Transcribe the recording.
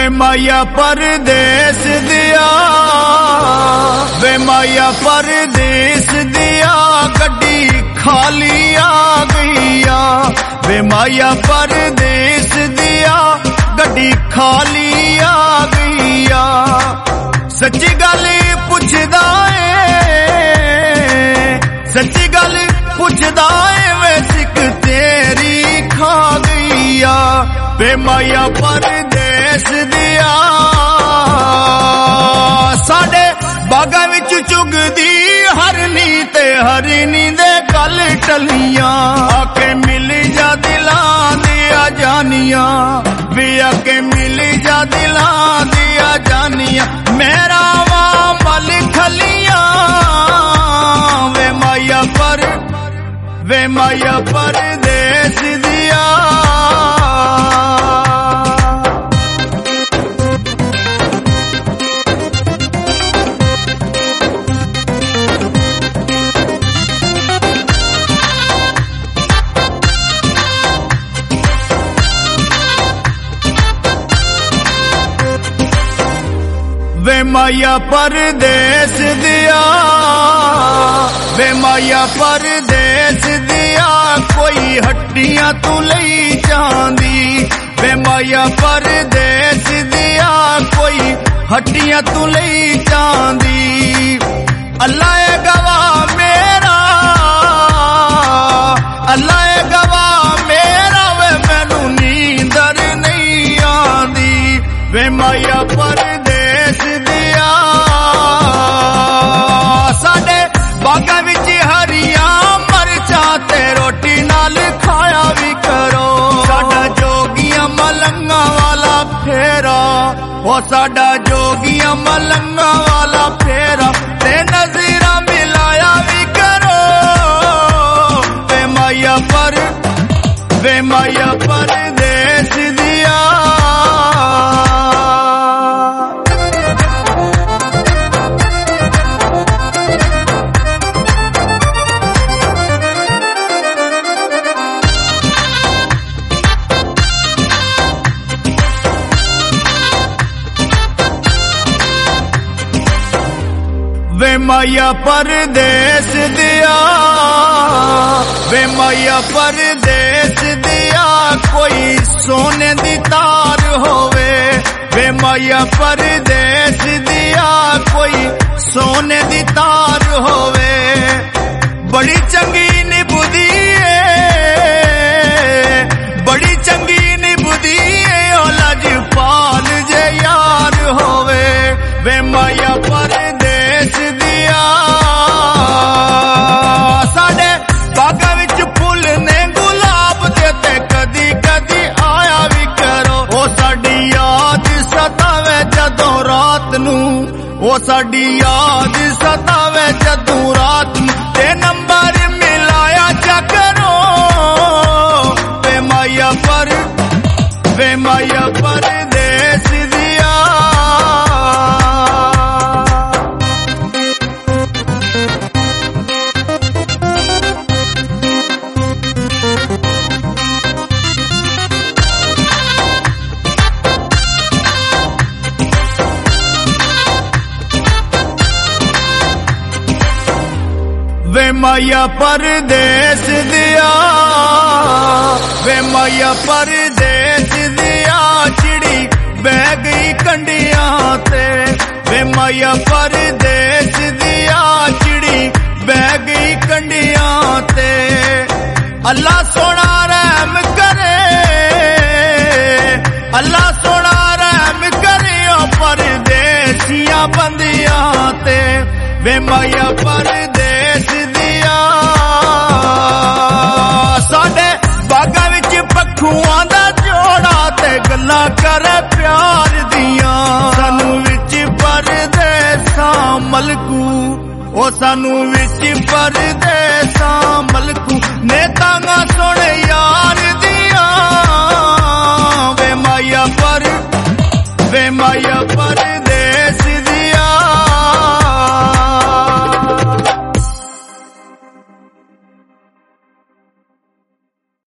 माया परदेस दिया, वे माया परदेस दिया, गड्डी खाली आ गईया। वे माया परदेस दिया, गड्डी खाली आ गईया। सच्ची गल पुछदा है, सच्ची गल पुछदा है, वे सिक तेरी खा गईया। वे माया परदेस दिया, साडे बागां विच चुगदी हरनी ते हरनी दे गल टलियां। आके मिल जा दिलां दिया जानियां, वे आके मिल जा दिलां दिया जानियां। मेरा वा मल खलियां, वे माया परदेस दिया। वे माया परदेस दिया, वे माया परदेस दिया, कोई हड्डियां तू लई जांदी। वे माया परदेस दिया, कोई हड्डियां तू लई जांदी। अल्लाह ए गवाह मेरा, अल्लाह ए गवाह मेरा, वे मैनू नींदर नहीं आंदी। वे माया परदेस दिया, साडे बागां विच हरियां मरचां ते रोटी नाल खाया भी करो। साडा जोगियां मलंगा वाला फेरा, ओ साडा जोगियां मलंगा वाला फेरा, ते नज़ीरा मिलाया भी करो। वे माया परदेस दिया। वे माया परदेस दिया, वे माया परदेस दिया, कोई सोने दी तार होवे। वे माया परदेस दिया, कोई सोने दी तार होवे। बड़ी चंगी निभदी है, बड़ी चंगी निभदी है, ओ लजपाल जे यार होवे। वे माया परदेस दिया, साडे बागां विच फुल ने गुलाब दे, ते कदी कदी आया भी करो। ओ साडी याद सतावे जदों रात नू, ओ साडी याद सतावे जदों रात नू, ते नंबर मिलाया जा करो। वे माया परदेस दिया। वे माया परदेस दिया, वे माया परदेस दिया, चिड़ी बह गई कंडियां ते। वे माया परदेस दिया, चिड़ी बह गई कंडियां ते। अल्लाह सोना रहम करे, अल्लाह सोना रहम करे, ओ परदेसियां बंदियां ते। वे माया परदेस दिया, साडे बागां विच पखुआं दा जोड़ा, ते गल्लां करे प्यार दियां। सानू विच परदेसां मलकू, ओ सानू विच परदेसां मलकू, ने तांगा सोने यार दियां। वे माया परदेस